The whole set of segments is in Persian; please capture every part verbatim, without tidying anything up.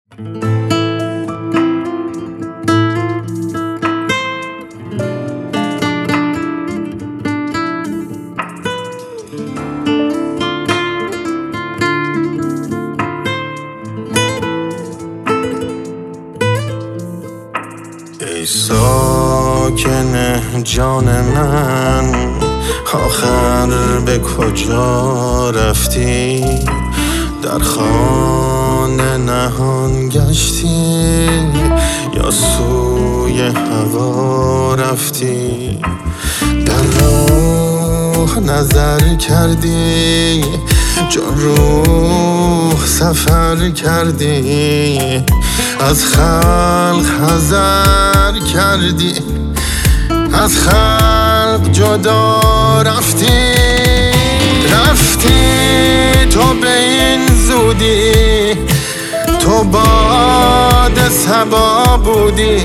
ای ساکن جان من، آخر به کجا رفتی؟ در خانه نهان گشتی یا سوی هوا رفتی؟ در راه نظر کردی، جان روح سفر کردی، از خلق حذر کردی، از خلق جدا رفتی. رفتی تو به این زودی، تو باد صبا بودی،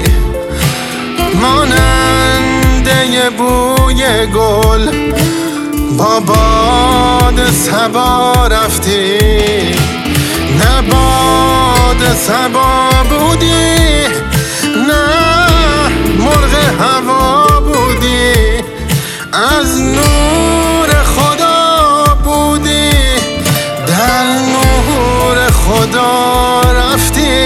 ماننده بوی گل با باد صبا رفتی. نه باد صبا بودی، نه مرغ هوا بودی، از نور خدا بودی، در نور خدا رفتی.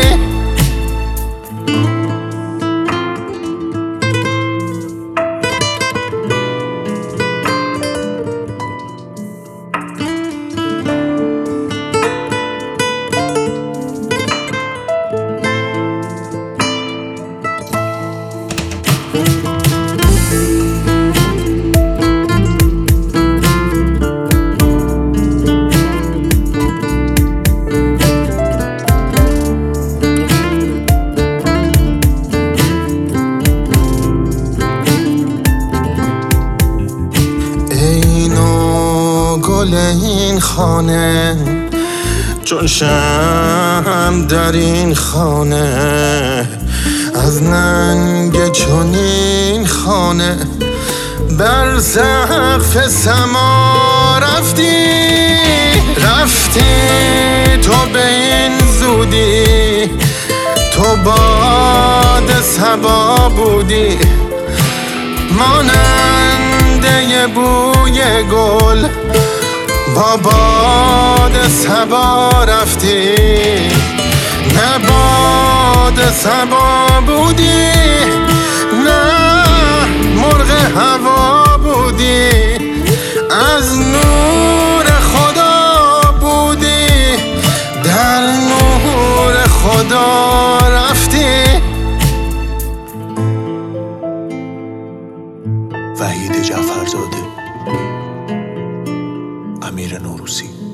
گل این خانه چون شمع در این خانه، از ننگ چنین خانه بر سقف سما رفتی. رفتی تو به این زودی، تو باد صبا بودی، ماننده بوی گل با باد صبا رفتی. نه باد صبا بودی، نه مرغ هوا بودی، از نور خدا بودی، در نور خدا رفتی. وحید جعفرزاده، امیر نوروزی.